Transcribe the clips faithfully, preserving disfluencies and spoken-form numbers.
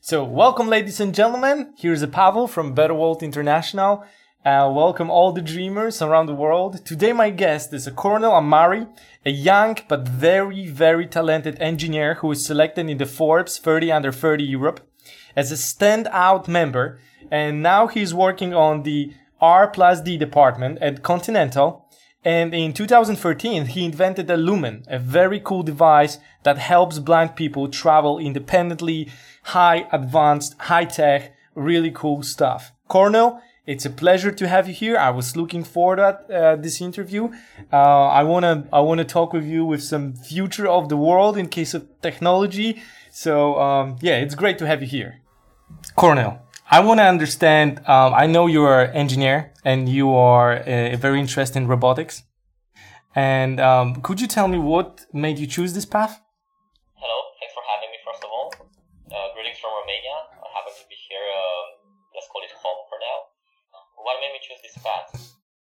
So, welcome, ladies and gentlemen. Here's a Pavel from Better World International. Uh, welcome all the dreamers around the world. Today, my guest is a Cornel Amari, a young but very, very talented engineer who was selected in the Forbes thirty under thirty Europe as a standout member. And now he's working on the R plus D department at Continental. And in two thousand thirteen, he invented a Lumen, a very cool device that helps blind people travel independently, high advanced, high tech, really cool stuff. Cornel, it's a pleasure to have you here. I was looking forward to uh, this interview. Uh, I wanna I wanna talk with you with some future of the world in case of technology. So um, yeah, it's great to have you here, Cornel. I want to understand, um, I know you're an engineer and you are uh, very interested in robotics. And um, could you tell me what made you choose this path? Hello, thanks for having me first of all. Uh, greetings from Romania. I happen to be here, uh, let's call it home for now. What made me choose this path?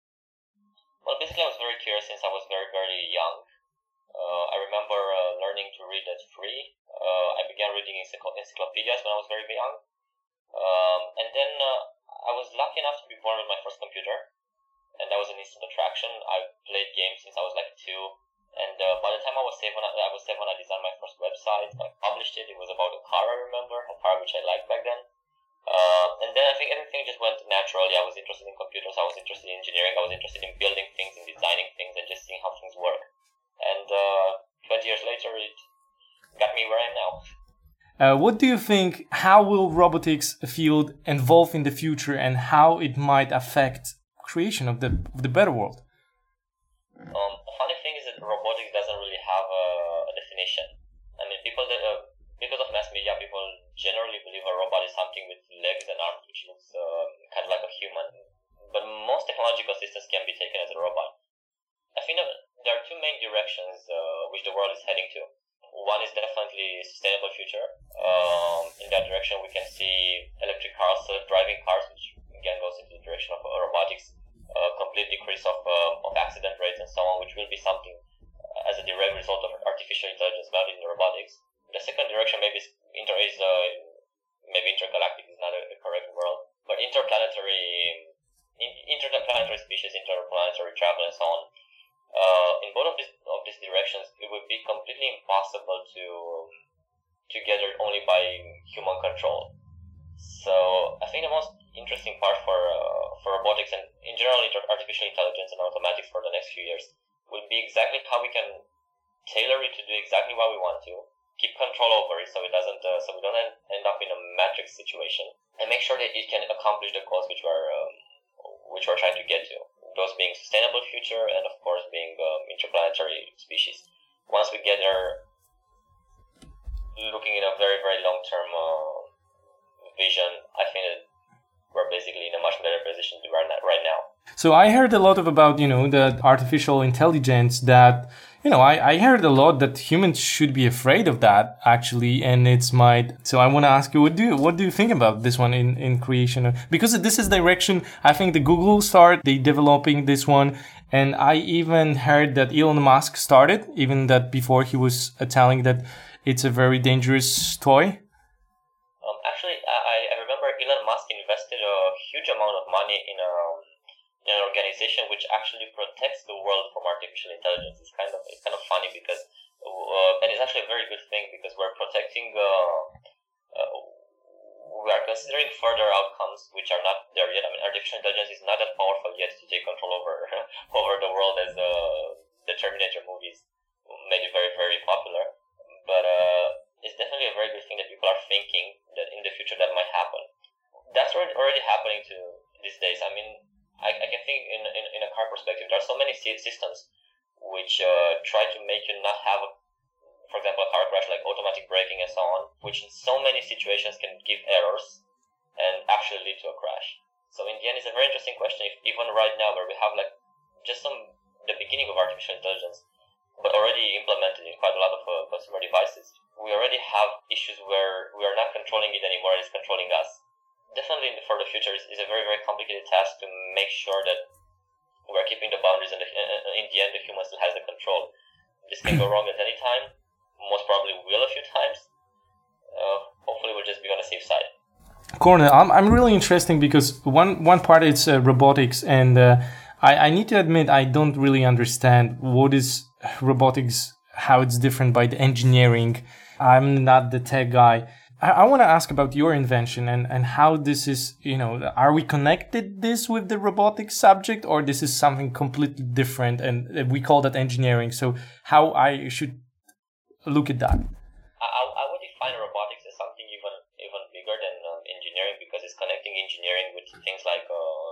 Well, basically I was very curious since I was very, very young. Uh, I remember uh, learning to read at three. Uh, I began reading encycl- encyclopedias when I was very young. Um, and then uh, I was lucky enough to be born with my first computer, and that was an instant attraction. I played games since I was like two, and uh, by the time I was seven, I, I was seven, I designed my first website. I published it. It was about a car, I remember, a car which I liked back then. Uh, and then I think everything just went naturally. I was interested in computers. I was interested in engineering. I was interested in building things and designing things and just seeing how things work. And uh, twenty years later, it got me where I am now. Uh, what do you think, how will robotics field evolve in the future and how it might affect creation of the of the better world? Um, the funny thing is that robotics doesn't really have a, a definition. I mean, people that, uh, because of mass media, people generally believe a robot is something with legs and arms, which looks uh, kind of like a human. But most technological systems can be taken as a robot. I think that there are two main directions uh, which the world is heading to. One is definitely sustainable future. Um, in that direction, we can see electric cars, self-driving cars, which again goes into the direction of uh, robotics, uh, complete decrease of uh, of accident rates and so on, which will be something uh, as a direct result of artificial intelligence valued in robotics. The second direction maybe is, inter is uh, maybe intergalactic is not a, the correct word, but interplanetary, in, interplanetary species, interplanetary travel, and so on. Uh, in both of these of these directions, it would be completely impossible to um, to get there only by human control. So I think the most interesting part for uh, for robotics and in general artificial intelligence and automatics for the next few years will be exactly how we can tailor it to do exactly what we want to, keep control over it so it doesn't uh, so we don't end, end up in a matrix situation, and make sure that it can accomplish the goals which we're um, which we're trying to get to. Those being sustainable future and of course being um, interplanetary species. Once we get there, looking in a very very long term uh, vision, I think that we're basically in a much better position to right now. Right now. So I heard a lot of about you know the artificial intelligence that you know I, I heard a lot that humans should be afraid of that actually, and it's might. So I want to ask you, what do you, what do you think about this one in in creation of, because this is direction I think the Google start they developing this one, and I even heard that Elon Musk started even that before he was uh, telling that it's a very dangerous toy. Um, actually, I I remember Elon Musk invested a huge amount of money in a. in an organization which actually protects the world from artificial intelligence. It's kind of it's kind of funny because uh, and it's actually a very good thing because we're protecting uh, uh, we are considering further outcomes which are not there yet. I mean, artificial intelligence is not that powerful yet to take control over over the world as uh, the Terminator movies made it very very popular, but uh, it's definitely a very good thing that people are thinking that in the future that might happen. That's already already happening to these days. I mean, I, I can think in, in in a car perspective, there are so many systems which uh, try to make you not have, a, for example, a car crash, like automatic braking and so on, which in so many situations can give errors and actually lead to a crash. So in the end, it's a very interesting question. If even right now, where we have like just some the beginning of artificial intelligence, but already implemented in quite a lot of uh, consumer devices, we already have issues where we are not controlling it anymore; it's controlling us. Definitely for the future is, is a very, very complicated task to make sure that we're keeping the boundaries and the, in the end the human still has the control. This can go wrong at any time, most probably will a few times, uh, hopefully we'll just be on the safe side. Cornel, I'm I'm really interesting because one one part is uh, robotics, and uh, I I need to admit I don't really understand what is robotics, how it's different by the engineering. I'm not the tech guy. I, I want to ask about your invention and and how this is. You know, are we connected this with the robotics subject, or this is something completely different, and we call that engineering? So how I should look at that? I I would define robotics as something even even bigger than uh, engineering, because it's connecting engineering with things like uh,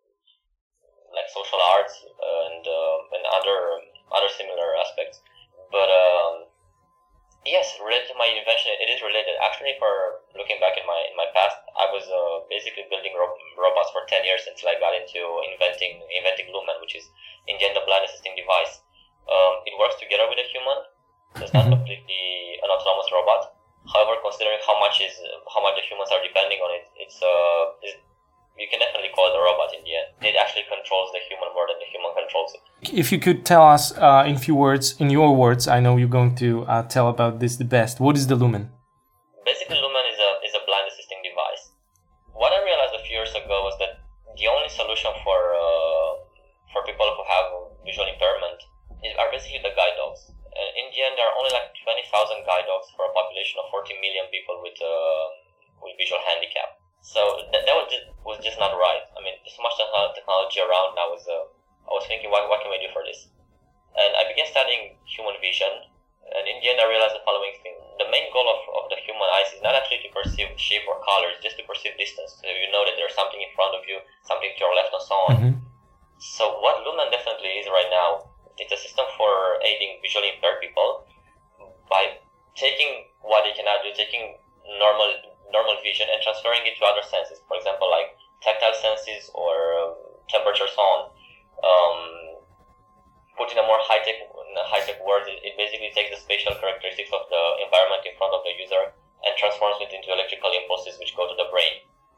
like social arts and uh, and other other similar aspects. But um, yes, related to my invention, it is related. Actually, for looking back in my in my past, I was uh, basically building ro- robots for ten years until I got into inventing inventing Lumen, which is in the end a blind assisting device. Um, it works together with a human. So it's not completely an autonomous robot. However, considering how much is how much the humans are depending on it, it's uh, it's, you can definitely call it a robot in the end. It actually controls the human more than the human controls it. If you could tell us uh, in few words, in your words, I know you're going to uh, tell about this the best. What is the Lumen? Basically, Lumen is a is a blind assisting device. What I realized a few years ago was that the only solution for uh, for people who have visual impairment is, are basically the guide dogs. Uh, in the end, there are only like twenty thousand guide dogs for a population of forty million people with uh, with visual handicap. So that, that was, just, was just not right. I mean, there's so much technology around now. Is uh, I was thinking, what, what can we do for this? And I began studying human vision. And in the end, I realized the following thing. The main goal of, of the human eyes is not actually to perceive shape or color, it's just to perceive distance. So you know that there's something in front of you, something to your left, and so on. Mm-hmm. So what Lumen definitely is right now, it's a system for aiding visually impaired people by taking what they cannot do, taking normal normal vision and transferring it to other senses. For example, like tactile senses or um, temperature, so on. Um, put in a more high-tech high-tech word, it, it basically takes the spatial characteristics of the environment in front of the user and transforms it into electrical impulses which go to the brain.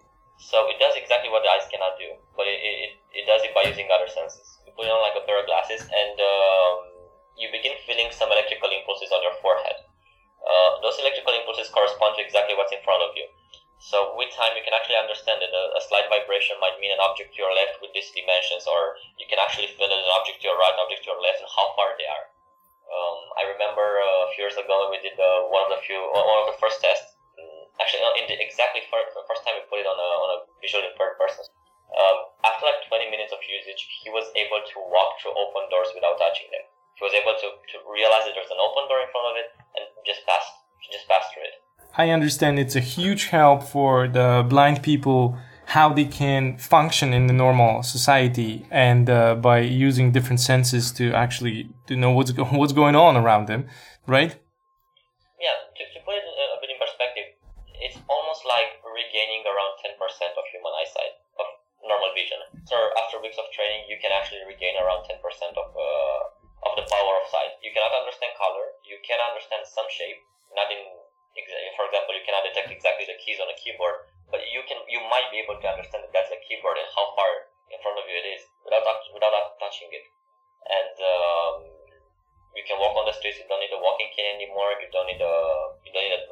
So it does exactly what the eyes cannot do, but it, it, it does it by using other senses. You put it on like a pair of glasses and um, you begin feeling some electrical impulses on your forehead. Uh, those electrical impulses correspond to exactly what's in front of you. So with time you can actually understand that a, a slight vibration might mean an object to your left with these dimensions, or you can actually feel that an object to your right, an object to your left, and how far they are. Um, I remember uh, a few years ago we did uh, one of the few, one of the first tests. Actually, in the exactly first, the first time we put it on a on a visually impaired person. Um, after like twenty minutes of usage, he was able to walk through open doors without touching them. He was able to, to realize that there's an open door in front of it and just pass just pass through it. I understand it's a huge help for the blind people, how they can function in the normal society, and uh, by using different senses to actually to know what's go- what's going on around them, right? Yeah, to, to put it a bit in perspective, it's almost like regaining around ten percent of human eyesight, of normal vision. So after weeks of training, you can actually regain around ten percent of uh, of the power of sight. You cannot understand color, you can understand some shape, not in, for example, you cannot detect exactly the keys on a keyboard, but you can, you might be able to understand that that's a keyboard and how far in front of you it is without without touching it. And um, you can walk on the streets. You don't need a walking cane anymore. You don't need a you don't need a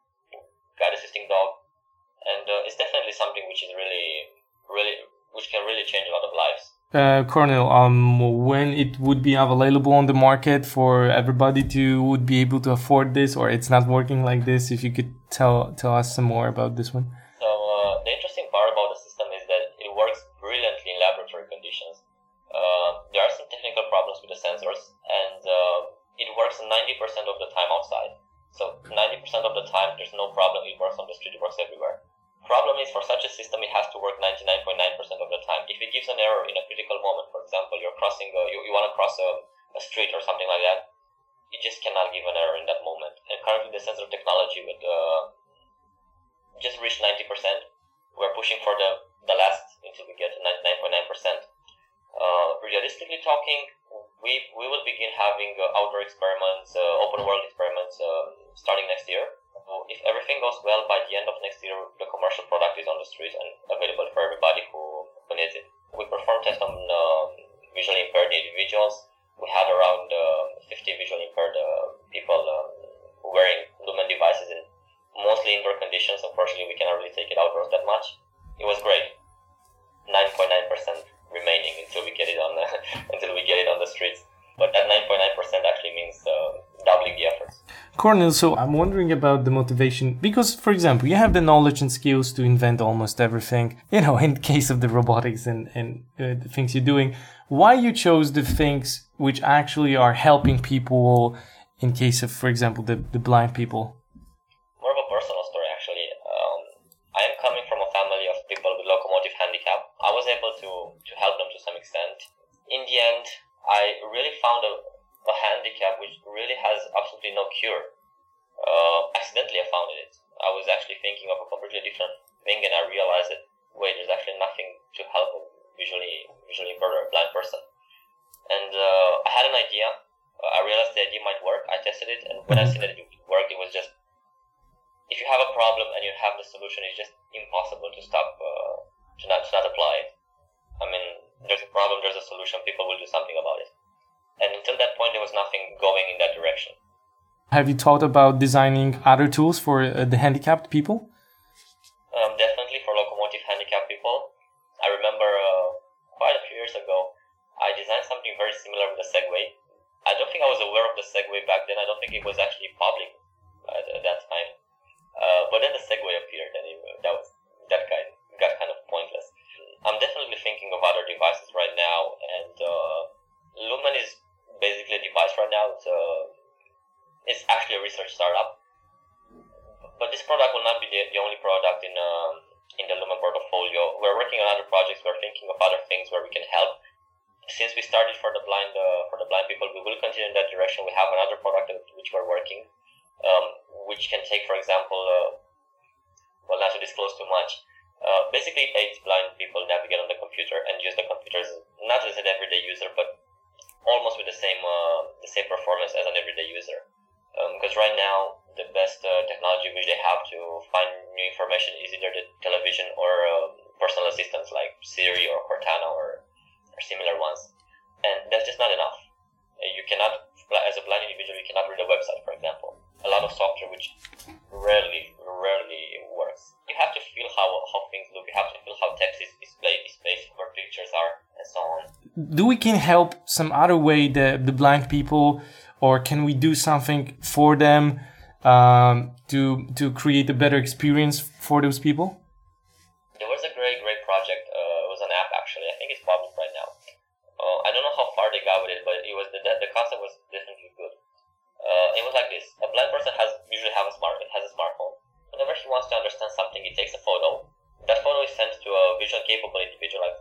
guide assisting dog, and uh, it's definitely something which is really, really, which can really change a lot of lives. Uh, Cornel, um, when it would be available on the market for everybody to would be able to afford this, or it's not working like this? If you could tell tell us some more about this one. So uh, the interesting part about the system is that it works brilliantly in laboratory conditions. Uh, there are some technical problems with the sensors, and uh, it works ninety percent of the time outside. So ninety percent of the time, there's no problem. It works on the street, it works everywhere. Problem is, for such a system, it has to work ninety-nine point nine percent of the time. If it gives an error in a critical moment, for example, you're crossing, a, you, you want to cross a, a street or something like that, it just cannot give an error in that moment. And currently, the sensor technology would uh, just reach ninety percent. We're pushing for the, the last until we get to ninety-nine point nine percent. Uh, realistically talking, we we will begin having uh, outdoor experiments, uh, open world experiments uh, starting next year. So if everything goes well, by the end of next year, the commercial product is on the street and available for everybody who, who needs it. We perform tests on um, visually impaired individuals. We have around uh, fifty visually impaired uh, people um, wearing Lumen devices in mostly indoor conditions. really take it outdoors that much. It was great. nine point nine percent remaining until we get it on the until we get it on the streets. But that nine point nine percent actually means uh, doubling the efforts. Cornel, so I'm wondering about the motivation because, for example, you have the knowledge and skills to invent almost everything. You know, in the case of the robotics and and uh, the things you're doing, why you chose the things which actually are helping people? In case of, for example, the the blind people. More of a personal story, actually. Um, I am coming from a family of people with locomotive handicap. I was able to to help them to some extent. In the end, I really found a, a handicap which really has absolutely no cure. Uh, accidentally, I found it. I was actually thinking of a completely different thing, and I realized that wait, there's actually nothing to help a visually visually impaired or a blind person. And uh, I had an idea. Uh, I realized the idea might work. I tested it, and when mm-hmm. I seen that it worked, it was just if you have a problem and you have the solution, it's just impossible to stop uh, to not to not apply it. I mean, there's a problem, there's a solution. People will do something about it. And until that point, there was nothing going in that direction. Have you thought about designing other tools for uh, the handicapped people? Um, definitely for locomotive handicapped people. I remember uh, quite a few years ago, I designed something very similar with the Segway. I don't think I was aware of the Segway back then. I don't think it was actually public at, at that time. Uh, but then the Segway appeared, and it, that was that kind got kind of pointless. I'm definitely thinking of other devices right now, and uh, Lumen is basically a device right now. It's, uh, it's actually a research startup, but this product will not be the, the only product in uh, in the Lumen portfolio. We're working on other projects. We're thinking of other things where we can help. Since we started for the blind uh, for the blind people, we will continue in that direction. We have another product which we're working, um, which can take, for example, uh, well, not to disclose too much. Uh, basically, it aids blind people navigate on the computer and use the computers not as an everyday user, but almost with the same uh, the same performance as an everyday user. Because um, right now, the best uh, technology which they have to find new information is either the television or uh, personal assistants like Siri or Cortana or or similar ones, and that's just not enough. You cannot, as a blind individual, you cannot read a website, for example. A lot of software which rarely, rarely works. You have to feel how how things look. You have to feel how text is displayed, displayed, where pictures are, and so on. Do we can help some other way the the blind people, or can we do something for them um, to to create a better experience for those people? There was a great, great project. Uh, it was an app, actually. I think it's public right now. Uh, I don't know how far they got with it, but it was the the concept was definitely good. Uh, it was like this: a blind person has usually have a smart has a smartphone. Whenever he wants to understand something, he takes a photo. That photo is sent to a visual capable individual, like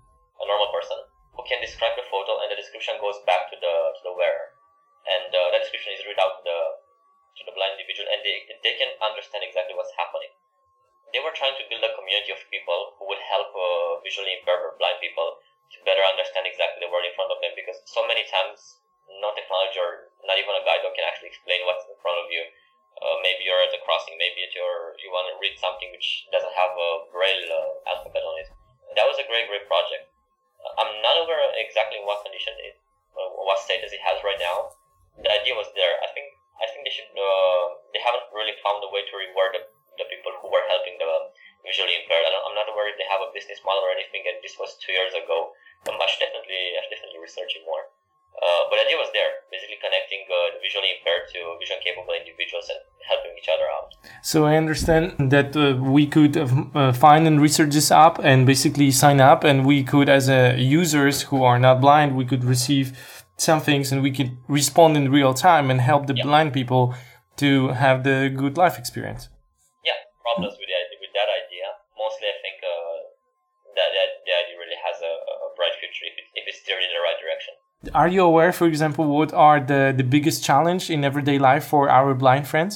a normal person, who can describe the photo, and the description goes back to the to the wearer, and uh, that description is read out to the to the blind individual, and they they can understand exactly what's happening. They were trying to build a community of people who would help uh, visually impaired or blind people to better understand exactly the word in front of them, because so many times no technology or not even a guide dog can actually explain what's in front of you. Uh, maybe you're at a crossing, maybe you're, you want to read something which doesn't have a braille uh, alphabet on it. That was a great, great project. Uh, I'm not aware exactly in what condition it, uh, what status it has right now. The idea was there. I think I think they should. Uh, they haven't really found a way to reward the, the people who were helping the visually impaired. I don't, I'm not aware if they have a business model or anything, and this was two years ago. Um, I should definitely, I should definitely research it more. Uh, but the idea was there, basically connecting uh, the visually impaired to vision capable individuals and helping each other out. So I understand that uh, we could uh, find and research this app and basically sign up, and we could, as uh, users who are not blind, we could receive some things and we could respond in real time and help the yeah. blind people to have the good life experience. Yeah, problems with, the, with that idea. Mostly I think uh, that, that the idea really has a, a bright future if, it, if it's steered in the right direction. Are you aware, for example, what are the, the biggest challenge in everyday life for our blind friends?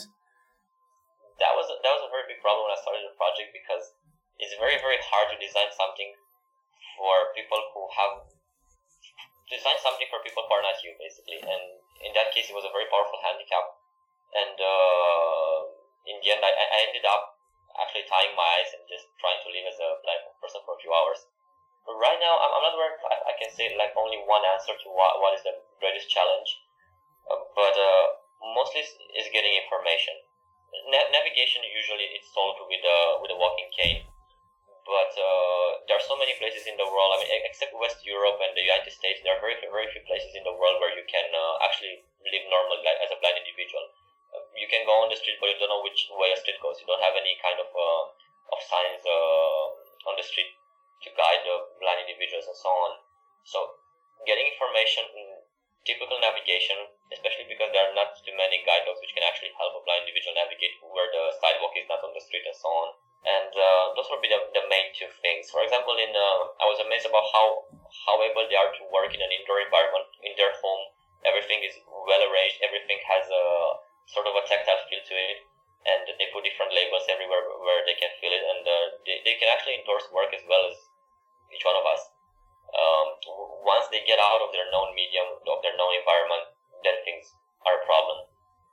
That was a, that was a very big problem when I started the project, because it's very, very hard to design something for people who have design something for people who are not you, basically. And in that case, it was a very powerful handicap. And uh, in the end, I, I ended up actually tying my eyes and just trying to live as a blind person for a few hours. Right now, I'm not aware if I can say like only one answer to what, what is the greatest challenge, uh, but uh, mostly is getting information. na- navigation usually it's solved with a with a walking cane, but uh, there are so many places in the world. I mean, except West Europe and the United States, there are very very few places in the world where you can uh, actually live normally like, as a blind individual. Uh, you can go on the street, but you don't know which way a street goes. You don't have any kind of uh, of signs uh, on the street to guide the blind individuals and so on. So getting information in typical navigation, especially because there are not too many guide dogs which can actually help a blind individual navigate where the sidewalk is not on the street and so on. And uh, those would be the, the main two things. For example, in uh, I was amazed about how how able they are to work in an indoor environment in their home. Everything is well arranged. Everything has a sort of a tactile feel to it, and they put different labels everywhere where they can feel it, and uh, they they can actually endorse work as well as each one of us. Um, once they get out of their known medium, of their known environment, then things are a problem.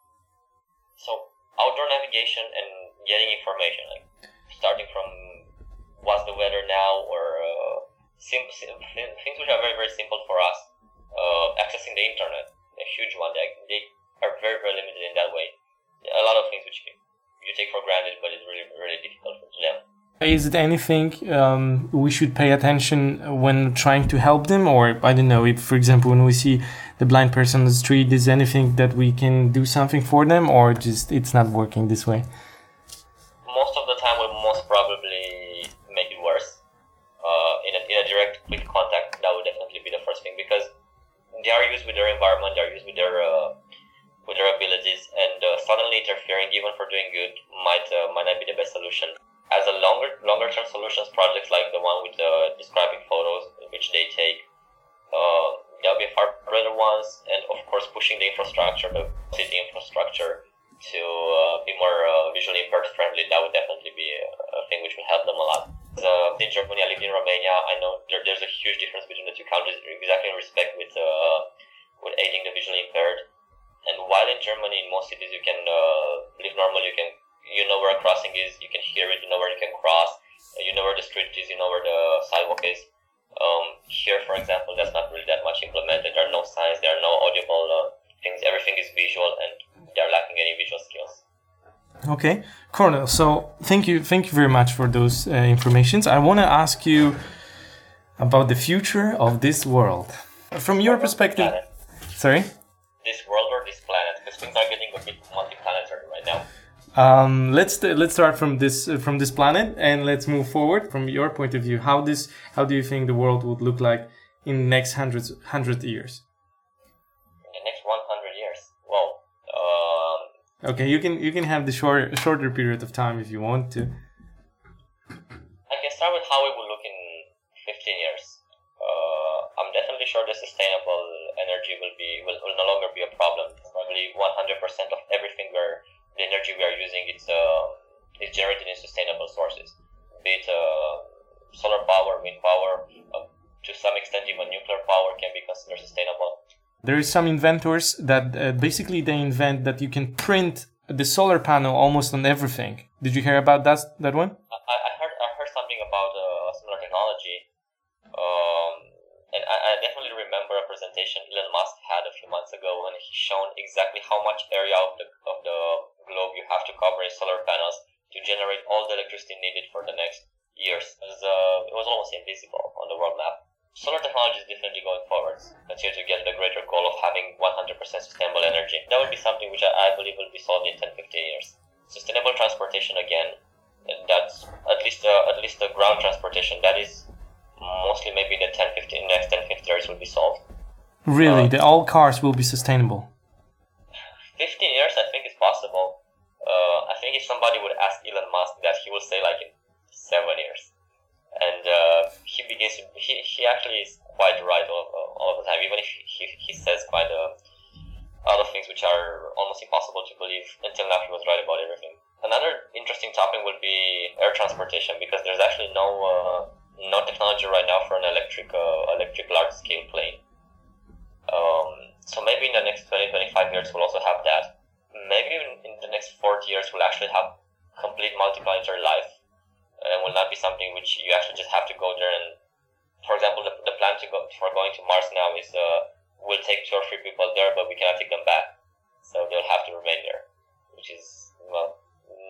So outdoor navigation and getting information, like starting from what's the weather now, or uh, sim- sim- things which are very very simple for us. Uh, accessing the internet, a huge one. They, they are very very limited in that way. A lot of things which you take for granted, but it's really really difficult for them. Is it anything um, we should pay attention when trying to help them? Or, I don't know, if, for example, when we see the blind person on the street, is anything that we can do something for them, or just it's not working this way? Most of the time, we'll most probably make it worse. Uh, in, a, in a direct, quick contact, that would definitely be the first thing, because they are used with their environment, they are used with their uh, with their abilities, and uh, suddenly interfering, even for doing good, might uh, might not be the best solution. As a longer longer term solutions projects like the one with uh, describing photos, which they take, uh, there'll be far better ones, and of course pushing the infrastructure, the city infrastructure, to uh, be more uh, visually impaired friendly. That would definitely be a, a thing which would help them a lot. Uh, in Germany, I lived in Romania. I know there, there's a huge difference between the two countries, exactly in respect with uh, with aiding the visually impaired. And while in Germany, in most cities, you can uh, live normally, you can you know where a crossing is, you can hear it, you know where you can cross, you know where the street is, you know where the sidewalk is. Um, here, for example, that's not really that much implemented. There are no signs, there are no audible uh, things. Everything is visual, and they're lacking any visual skills. Okay, Cornel. So thank you, thank you very much for those uh, informations. I want to ask you about the future of this world from your perspective. Planet. Sorry. This world or this planet, because things are getting a bit multi-planetary right now. Um, let's let's start from this uh, from this planet, and let's move forward from your point of view. How this how do you think the world would look like in the next hundreds hundred years? In the next one hundred years, well, um, okay, you can you can have the short shorter period of time if you want to. I can start with how it will look in fifteen years. Uh, I'm definitely sure the sustainable energy will be will, will no longer be a problem. Probably one hundred percent of everything we're the energy we are using is uh, is generated in sustainable sources, be it uh, solar power, wind power, uh, to some extent even nuclear power can be considered sustainable. There is some inventors that uh, basically they invent that you can print the solar panel almost on everything. Did you hear about that that one? I, I heard I heard something about uh, similar technology, um, and I, I definitely remember a presentation Elon Musk had a few months ago when he shown exactly how much area of the of the globe you have to cover in solar panels to generate all the electricity needed for the next years. It was, uh, it was almost invisible on the world map. Solar technology is definitely going forwards. Continue to get the greater goal of having one hundred percent sustainable energy. That would be something which I, I believe will be solved in ten to fifteen years. Sustainable transportation again, that's at least uh, at least the ground transportation, that is mostly maybe the ten, fifteen, next ten, fifteen years will be solved. Really? Uh, the all cars will be sustainable? fifteen years, I think, is possible. Uh, I think if somebody would ask Elon Musk that, he will say like in seven years. And uh, he begins to, he, he actually is quite right all, all the time, even if he, he says quite a, a lot of things which are almost impossible to believe. Until now, he was right about everything. Another interesting topic would be air transportation, because there's actually no uh, no technology right now for an electric uh, electric large-scale plane. Um, so maybe in the next twenty to twenty-five years we'll also have that. Maybe in, in the next forty years we'll actually have complete multiplanetary life, and will not be something which you actually just have to go there. And for example, the, the plan to go for going to Mars now is uh, we'll take two or three people there, but we cannot take them back, so they'll have to remain there, which is, well,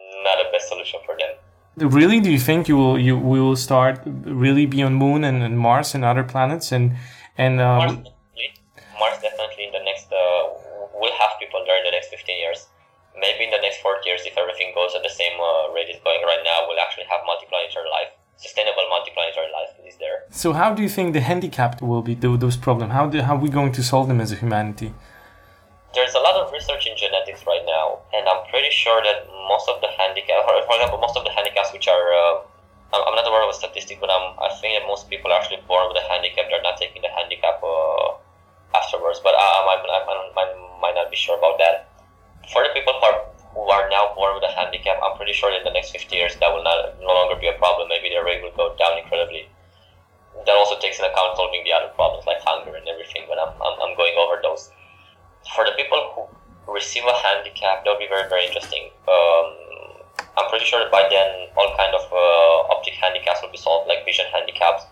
not the best solution for them. Really? Do you think you will you will start really be on Moon and, and Mars and other planets and and um... Mars definitely, Mars definitely in the next uh, we'll have people there in the next fifteen years. Maybe in the next forty years, if everything goes at the same uh, rate it's going right now, we'll actually have multiplanetary life, sustainable multiplanetary life is there. So how do you think the handicapped will be those problems? How do, how are we going to solve them as a humanity? There's a lot of research in genetics right now, and I'm pretty sure that most of the handicaps, for example, most of the handicaps which are, uh, I'm not aware of a statistic, but I'm, I think that most people are actually born with a handicap. They're not taking the handicap uh, afterwards, but I, I, might, I, I might not be sure about that. For the people who are, who are now born with a handicap, I'm pretty sure that in the next fifty years that will not no longer be a problem. Maybe their rate will go down incredibly. That also takes into account solving the other problems like hunger and everything, but I'm, I'm, I'm going over those. For the people who receive a handicap, that would be very, very interesting. Um, I'm pretty sure that by then all kind of uh, optic handicaps will be solved, like vision handicaps,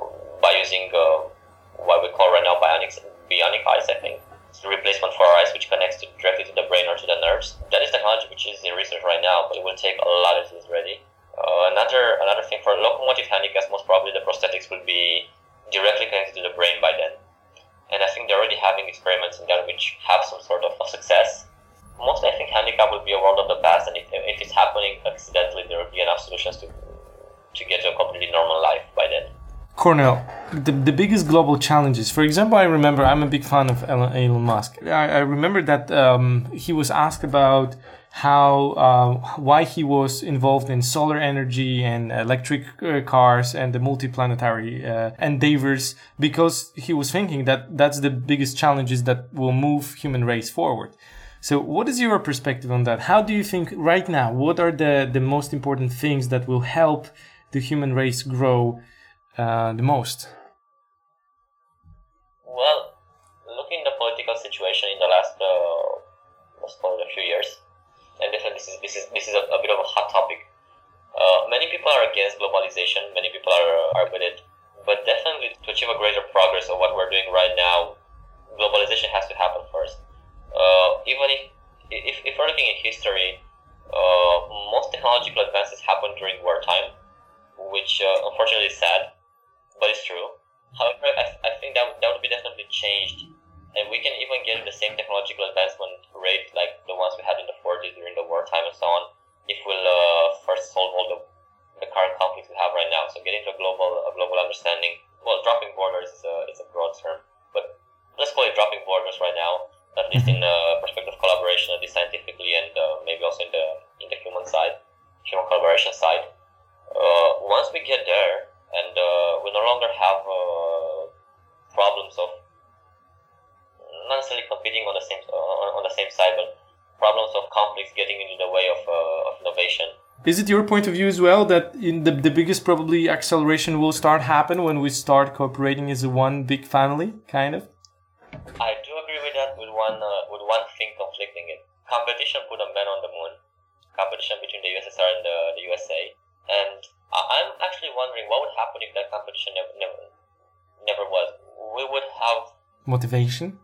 by using uh, what we call right now bionic, bionic eyes, I think. It's the replacement for our eyes, which connects to, directly to the brain or to the nerves. That is technology which is in research right now, but it will take a lot of years ready. Uh, another another thing for locomotive handicaps, most probably the prosthetics will be directly connected to the brain by then. And I think they're already having experiments in that which have some sort of success. Mostly, I think handicap will be a world of the past, and if, if it's happening accidentally, there will be enough solutions to to get to a completely normal life by then. Cornel, the, the biggest global challenges, for example, I remember, I'm a big fan of Elon, Elon Musk. I, I remember that um, he was asked about how, uh, why he was involved in solar energy and electric uh, cars and the multiplanetary uh, endeavors, because he was thinking that that's the biggest challenges that will move human race forward. So what is your perspective on that? How do you think right now, what are the, the most important things that will help the human race grow Uh, the most? Well, looking at the political situation in the last, uh, let's call it a few years, and definitely this is this is this is a, a bit of a hot topic. Uh, many people are against globalization. Many people are are with it, but definitely to achieve a greater progress of what we're doing right now, globalization has to happen first. Uh, even if if if we're looking at history, uh, most technological advances happen during wartime, which uh, unfortunately is sad. But it's true. However, I, I think that that would be definitely changed, and we can even get the same technological advancement rate like the ones we had in the forties during the wartime and so on, if we'll uh, first solve all the, the current conflicts we have right now. So getting to a global a global understanding. Well, dropping borders is a, is a broad term, but let's call it dropping borders right now. At least in the perspective of collaboration, at least scientifically, and uh, maybe also in the in the human side, human collaboration side. Uh, once we get there. And uh, we no longer have uh, problems of not necessarily competing on the same uh, on the same side, but problems of conflicts getting into the way of uh, of innovation. Is it your point of view as well that in the the biggest probably acceleration will start happen when we start cooperating as a one big family, kind of? I do agree with that. With one uh, with one thing conflicting it, competition put a man on the moon. Competition between the U S S R and the, the U S A, and I'm actually wondering what would happen if that competition never, never, never was. We would have motivation.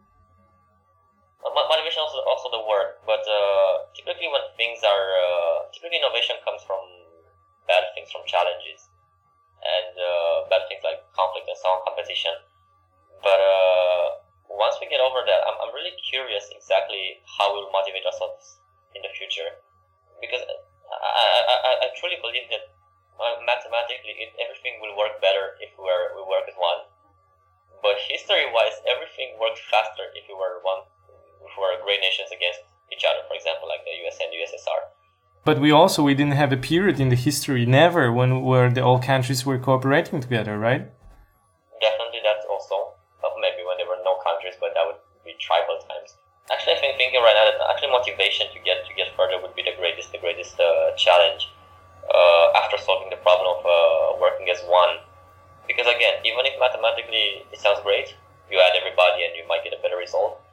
Uh, motivation also also the word, but uh, typically when things are uh, typically innovation comes from bad things, from challenges, and uh, bad things like conflict and so on, competition. But uh, once we get over that, I'm I'm really curious exactly how we'll motivate ourselves in the future, because I I I, I truly believe that. Uh, mathematically, it, everything will work better if we are we work as one. But history-wise, everything worked faster if we were one, if we were great nations against each other. For example, like the U S A and the U S S R. But we also we didn't have a period in the history, never, when where the all countries were cooperating together, right? Definitely, that's also uh, maybe when there were no countries, but that would be tribal times. Actually, I think thinking right now that actually motivation to get to get further would be the greatest the greatest uh, challenge. Uh, after solving the problem of uh, working as one, because again, even if mathematically it sounds great, you add everybody and you might get a better result.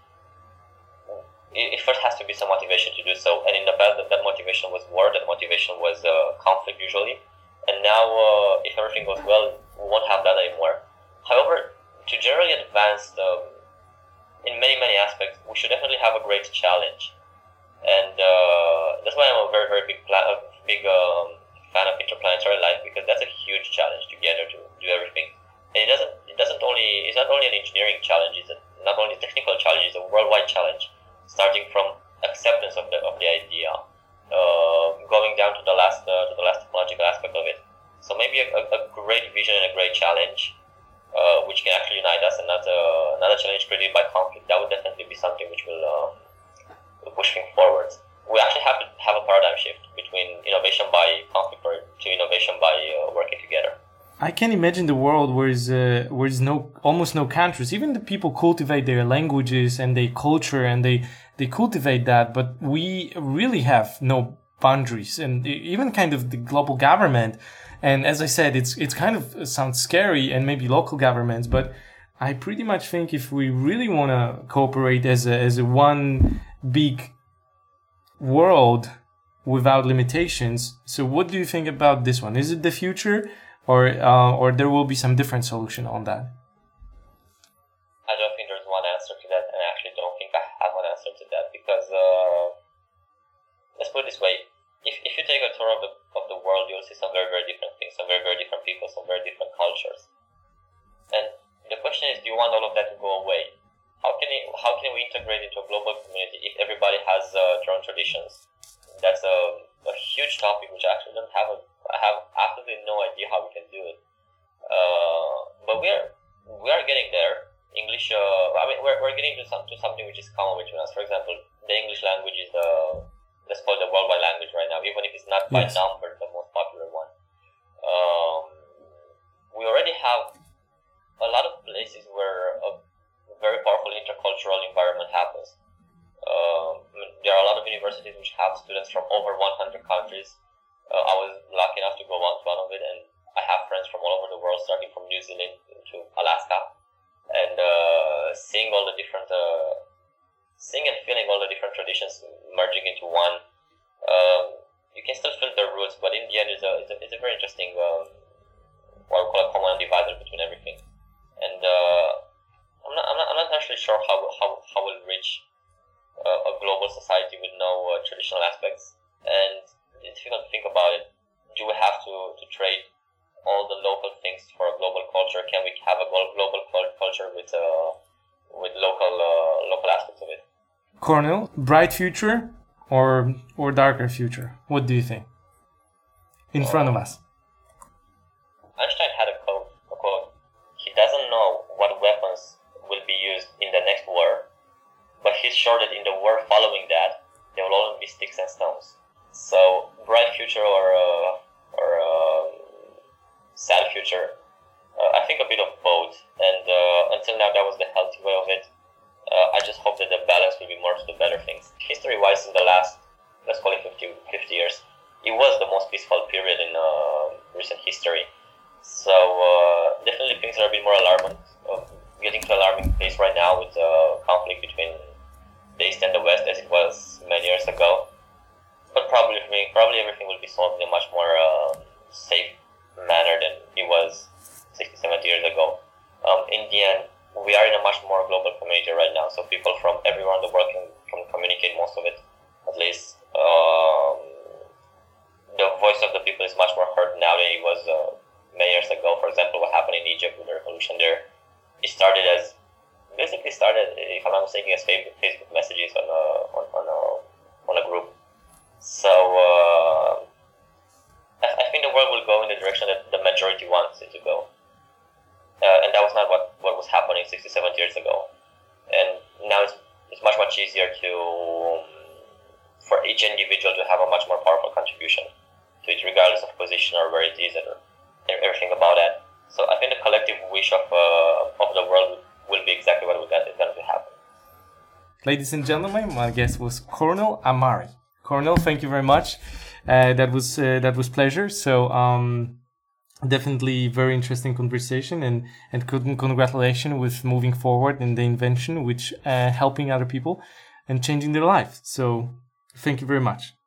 It, it first has to be some motivation to do so, and in the past, that, that motivation was war, that motivation was uh, conflict usually, and now uh, if everything goes well, we won't have that anymore. However, to generally advance um, in many many aspects, we should definitely have a great challenge, and uh, that's why I'm a very very big plan. big um, fan of interplanetary life because that's a huge challenge together to do everything. And it doesn't it doesn't only it's not only an engineering challenge, it's a, not only a technical challenge, it's a worldwide challenge, starting from acceptance of the of the idea, uh, going down to the last uh, to the last technological aspect of it. So maybe a, a great vision and a great challenge, uh, which can actually unite us, and not a, not a challenge created by conflict. That would definitely be something which will, um, will push things forward. We actually have to have a paradigm shift between innovation by conflict or to innovation by uh, working together. I can imagine the world where is uh, where is no almost no countries. Even the people cultivate their languages and their culture, and they they cultivate that. But we really have no boundaries, and even kind of the global government. And as I said, it's it's kind of it sounds scary, and maybe local governments. But I pretty much think if we really want to cooperate as a as a one big world without limitations. So what do you think about this one? Is it the future? Or uh, or there will be some different solution on that? I don't think there's one answer to that, and I actually don't think I have one answer to that because uh, let's put it this way: if if you take a tour of the of the world, you'll see some very very different things, some very very different people, some very different cultures. And the question is, do you want all of that to go away? How can it, how can we integrate into a global community if everybody has uh, their own traditions? That's a a huge topic which I actually don't have a I have absolutely no idea how we can do it, uh, but we are we are getting there. English, uh, I mean, we're we're getting to some to something which is common between us. For example, the English language is the let's call it the worldwide language right now, even if it's not by yes. number the most popular one. Um, we already have a lot of places where a very powerful intercultural environment happens. Um, there are a lot of universities which have students from over one hundred countries. Uh, I was lucky enough to go on to one of it, and I have friends from all over the world, starting from New Zealand to Alaska, and uh, seeing all the different, uh, seeing and feeling all the different traditions merging into one. Um, you can still feel their roots, but in the end, it's a it's a, it's a very interesting um, what we call a common divisor between everything. And uh, I'm not I'm not I'm not actually sure how how how we'll reach uh, a global society with no uh, traditional aspects. And if you can think about it, do we have to, to trade all the local things for a global culture? Can we have a global culture with uh, with local uh, local aspects of it? Cornel, bright future or or darker future? What do you think? In uh, front of us. Einstein had a quote, a quote. He doesn't know what weapons will be used in the next war, but he's sure that in the war following that, there will only be sticks and stones. So, bright future or uh, or uh, sad future, uh, I think a bit of both. And uh, until now, that was the healthy way of it. Uh, I just hope that the balance will be more to the better things. History-wise, in the last, let's call it fifty, fifty years, it was the most peaceful period in uh, recent history. So, uh, definitely things are a bit more alarming, uh, getting to alarming pace right now with uh, conflict between the East and the West as it was many years ago. But probably, probably everything will be solved in a much more uh, safe manner than it was sixty, seventy years ago. Um, in the end, we are in a much more global community right now, so people from everywhere in the world can, can communicate most of it, at least. Um, the voice of the people is much more heard now than it was uh, many years ago. For example, what happened in Egypt with the revolution there, it started as, basically started, if I'm not mistaken, as Facebook messages on a, on, on a, on a group. So, uh, I, I think the world will go in the direction that the majority wants it to go. Uh, and that was not what, what was happening sixty, seventy years ago. And now it's, it's much, much easier to, um, for each individual to have a much more powerful contribution to it, regardless of position or where it is and everything about that. So I think the collective wish of, uh, of the world will be exactly what we got is going to happen. Ladies and gentlemen, my guest was Cornel Amari. Cornel, thank you very much. Uh, that was uh, that was pleasure. So um, definitely very interesting conversation, and and congratulations with moving forward in the invention, which uh, helping other people and changing their life. So thank you very much.